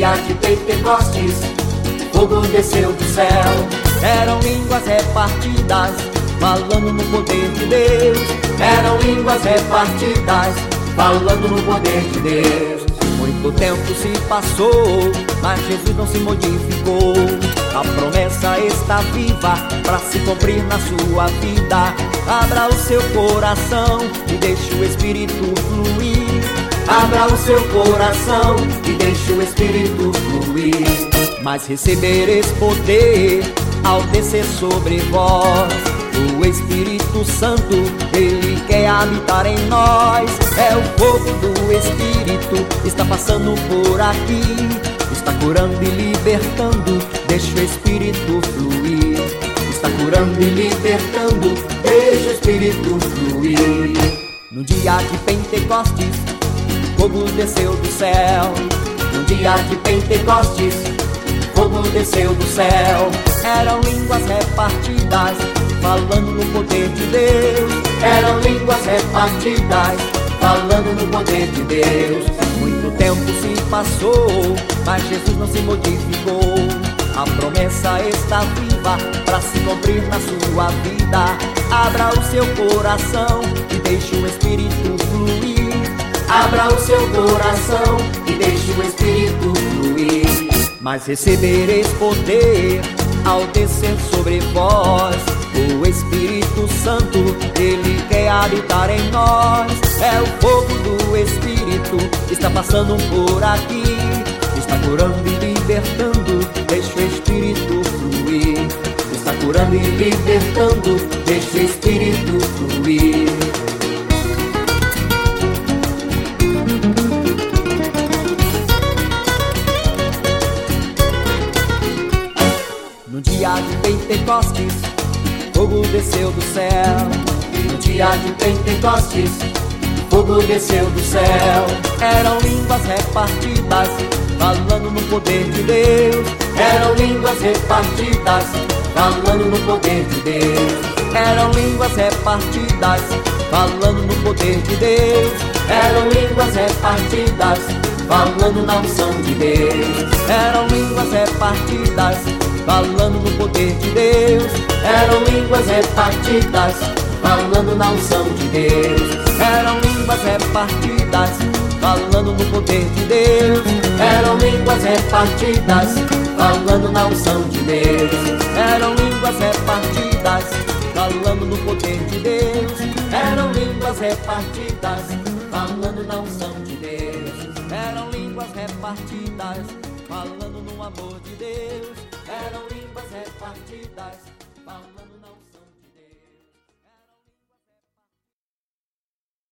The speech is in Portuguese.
dia de Pentecostes, fogo desceu do céu. Eram línguas repartidas, falando no poder de Deus. Eram línguas repartidas, falando no poder de Deus. Muito tempo se passou, mas Jesus não se modificou. A promessa está viva para se cumprir na sua vida. Abra o seu coração e deixe o Espírito fluir. Abra o seu coração e deixe o Espírito fluir. Mas recebereis poder ao descer sobre vós. O Espírito Santo, Ele quer habitar em nós. É o fogo do Espírito, está passando por aqui. Está curando e libertando, deixa o Espírito fluir. Está curando e libertando, deixa o Espírito fluir. No dia de Pentecostes, fogo desceu do céu. No dia de Pentecostes, fogo desceu do céu. Eram línguas repartidas, falando no poder de Deus. Eram línguas repartidas, falando no poder de Deus. Muito tempo se passou, mas Jesus não se modificou. A promessa está viva para se cumprir na sua vida. Abra o seu coração e deixe o Espírito fluir. Abra o seu coração e deixe o Espírito fluir. Mas recebereis poder ao descer sobre vós. O Espírito Santo, Ele quer habitar em nós. É o fogo do Espírito, está passando por aqui. Está curando e libertando, deixa o Espírito fluir. Está curando e libertando, deixa o Espírito fluir. No dia de Pentecostes, fogo desceu do céu. No dia de Pentecostes, fogo desceu do céu. Eram línguas repartidas, falando no poder de Deus. Eram línguas repartidas, falando no poder de Deus. Eram línguas repartidas, falando no poder de Deus. Eram línguas repartidas, falando na unção de Deus. Eram línguas repartidas, falando no poder de Deus. Eram línguas repartidas, falando na unção de Deus. Eram línguas repartidas, falando no poder de Deus. Eram línguas repartidas, falando na unção de Deus. Eram línguas repartidas, falando no poder de Deus. Eram línguas repartidas, falando na unção de Deus. Eram línguas repartidas, falando no amor de Deus. Eram línguas repartidas, falando na unção.